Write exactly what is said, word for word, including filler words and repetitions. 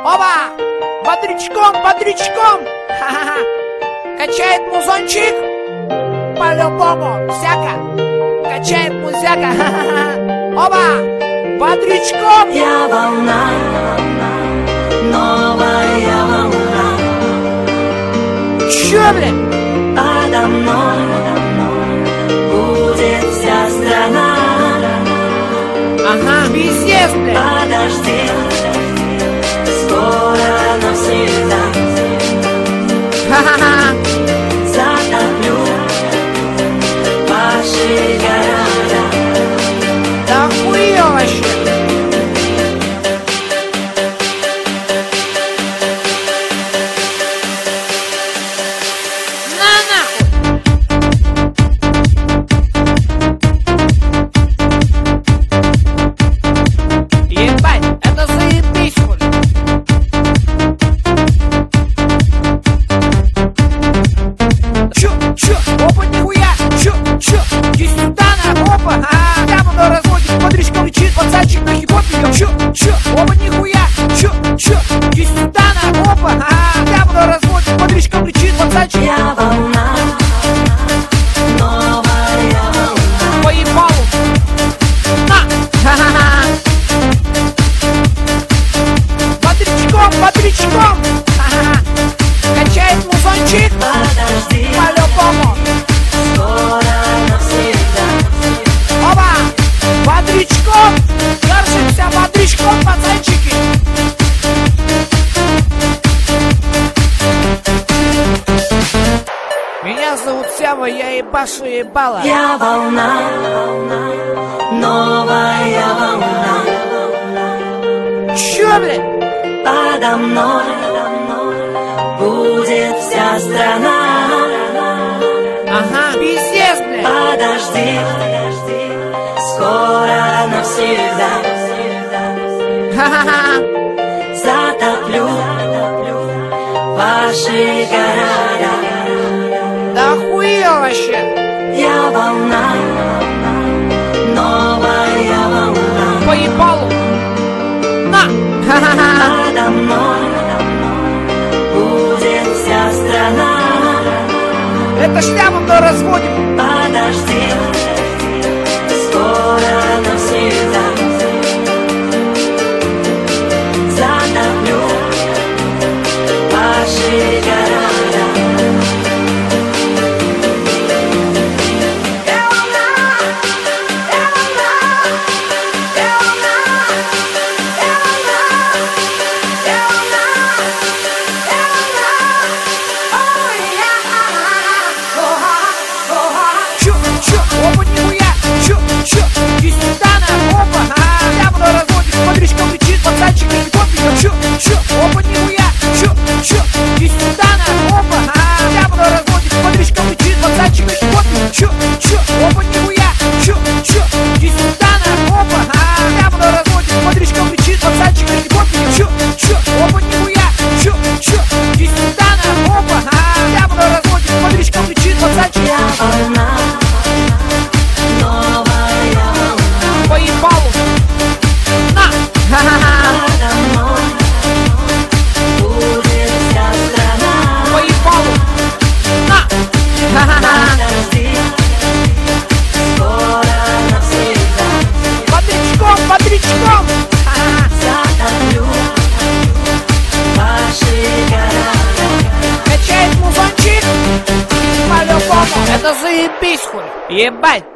Оба! Бодрячком, бодрячком! Ха-ха-ха! Качает музончик? По-любому, всяко! Качает музяка! Ха-ха-ха! Оба! Бодрячком! Я волна, новая волна. Чё, блин? Подо мной будет вся страна. Ага, пиздец, блин! Подожди, скоро навсегда. Ха-ха-ха! Затоплю ваши города. Да хуё вообще! На нахуй! Ебать, это заебись, хуй! Чё, чё, опа, нихуя, чё, чё, иди сюда, на, опа, а, прямо на разводе, бодрячком лечит, пацанчик на хип-хоп идёт, чё, чё, опа, нихуя, чё, чё, иди сюда, на, опа, а, прямо на разводе, бодрячком лечит, пацанчик. Я волна, новая волна. По ебалу, на, ха-ха-ха, бодрячком, бодрячком, ха-ха-ха, качает музончик. Подожди, По-любому. скоро навсегда. Оба! Бодрячком! Держимся бодрячком, пацанчики! Меня зовут Сява, я ебашу ебало. Я волна, новая волна. Чё, блядь? Подо мной будет вся страна. Ага, пиздец, блядь! Подожди, скоро навсегда. Ха-ха-ха! Затоплю ваши города. Да хуё вообще! Я волна, новая волна. По ебалу! На! Ха-ха-ха! Подо мной будет вся страна. Это шляпу мы разводим! Подожди, скоро навсегда. Затоплю ваши города. Я волна, я волна, я волна, я волна, я волна, я волна. Ой, я, о-ха, о-ха. Чё, чё, опа, нихуя, чё, чё, иди сюда, на, опа, а, прямо на разводе, бодрячком лечит, пацанчик на хип-хоп идёт, чё, чё, опа, нихуя, чё, чё, иди сюда, на, опа, а, прямо на разводе, бодрячком лечит, пацанчик на хип-хоп идёт, чё, чё, опа, нихуя, чё, чё, иди сюда, на, опа, а, прямо на разводе, бодрячком лечит, пацанчик на хип-хоп идёт, чё, чё, опа, нихуя, чё, чё, иди сюда, на, опа, а, прямо на разводе, бодрячком лечит, пацанчик. Я волна, новая волна. По ебалу! На! Ха-ха-ха! Подо мной будет вся страна. По ебалу! На! Ха-ха-ха! Подожди, скоро навсегда. Бодрячком, бодрячком! Ха-ха-ха! Затоплю ваши города. Качает музончик! По-любому! Это заебись, хуй! Ебать!